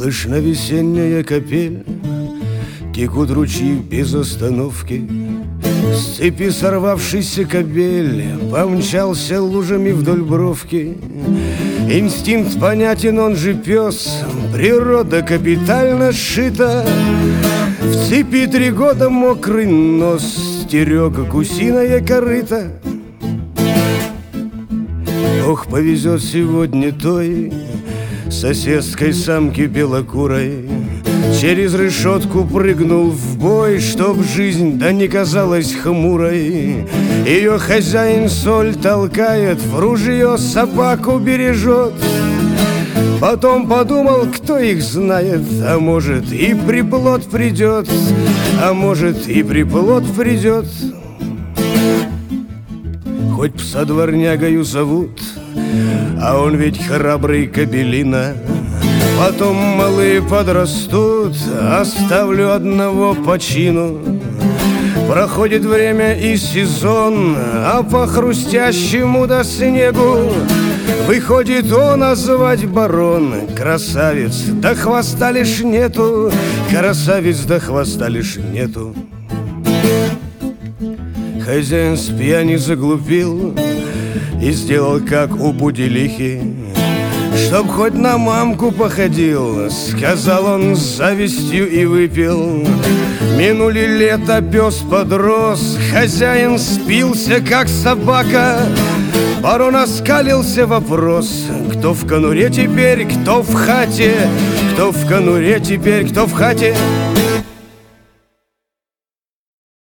Слышна весенняя капель, текут ручьи без остановки. С цепи сорвавшийся кобель помчался лужами вдоль бровки. Инстинкт понятен, он же пес, природа капитально сшита. В цепи 3 года мокрый нос стерег гусиное корыто. Ох, повезет сегодня той соседской самке белокурой. Через решетку прыгнул в бой, чтоб жизнь да не казалась хмурой. Ее хозяин соль толкает, в ружье собаку бережет. Потом подумал, кто их знает, а может и приплод придет, а может и приплод придет. Хоть пса дворнягою зовут, а он ведь храбрый кобелина. Потом малые подрастут, оставлю одного по чину. Проходит время и сезон, а по хрустящему до снегу выходит он, а звать барон. Красавец, да хвоста лишь нету, красавец, да хвоста лишь нету. Хозяин с пьяни заглупил и сделал, как у Будилихи. Чтоб хоть на мамку походил, сказал он с завистью и выпил. Минули лета, пес подрос, хозяин спился, как собака. Барон оскалился, вопрос: кто в конуре теперь, кто в хате? Кто в конуре теперь, кто в хате?